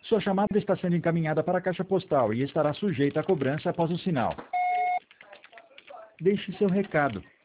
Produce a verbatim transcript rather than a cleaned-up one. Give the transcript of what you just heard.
Sua chamada está sendo encaminhada para a caixa postal e estará sujeita a cobrança após o sinal. Deixe seu recado.